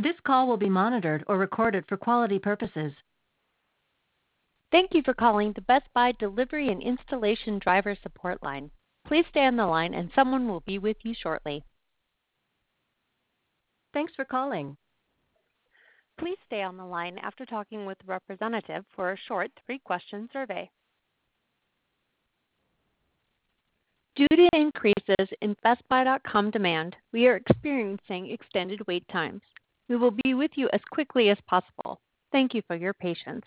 This call will be monitored or recorded for quality purposes. Thank you for calling the Best Buy Delivery and Installation Driver Support Line. Please stay on the line and someone will be with you shortly. Thanks for calling. Please stay on the line after talking with the representative for a short 3-question survey. Due to increases in BestBuy.com demand, we are experiencing extended wait times. We will be with you as quickly as possible. Thank you for your patience.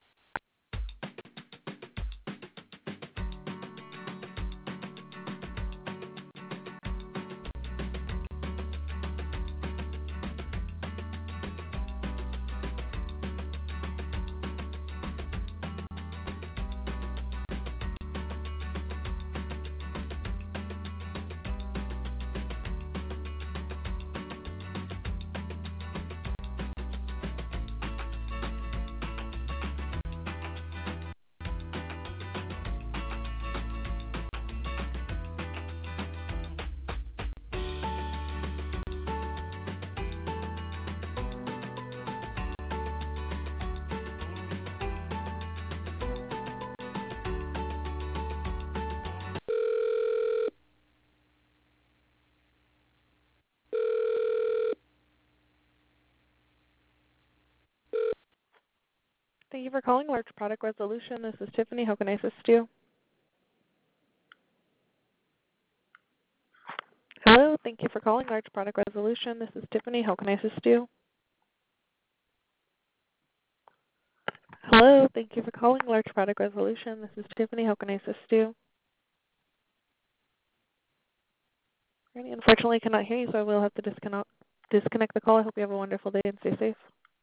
Thank you for calling Large Product Resolution. This is Tiffany. How can I assist you? Hello. Thank you for calling Large Product Resolution. This is Tiffany. How can I assist you? Hello. Thank you for calling Large Product Resolution. This is Tiffany. How can I assist you? Unfortunately, I cannot hear you, so I will have to disconnect the call. I hope you have a wonderful day and stay safe.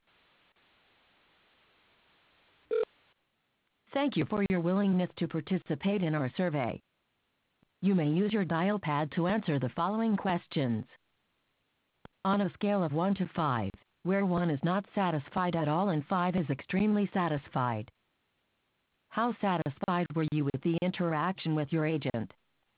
Thank you for your willingness to participate in our survey. You may use your dial pad to answer the following questions. On a scale of 1 to 5, where 1 is not satisfied at all and 5 is extremely satisfied, how satisfied were you with the interaction with your agent?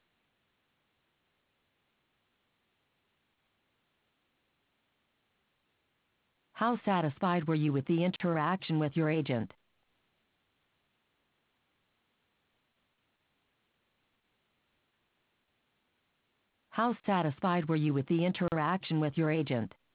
How satisfied were you with the interaction with your agent? How satisfied were you with the interaction with your agent?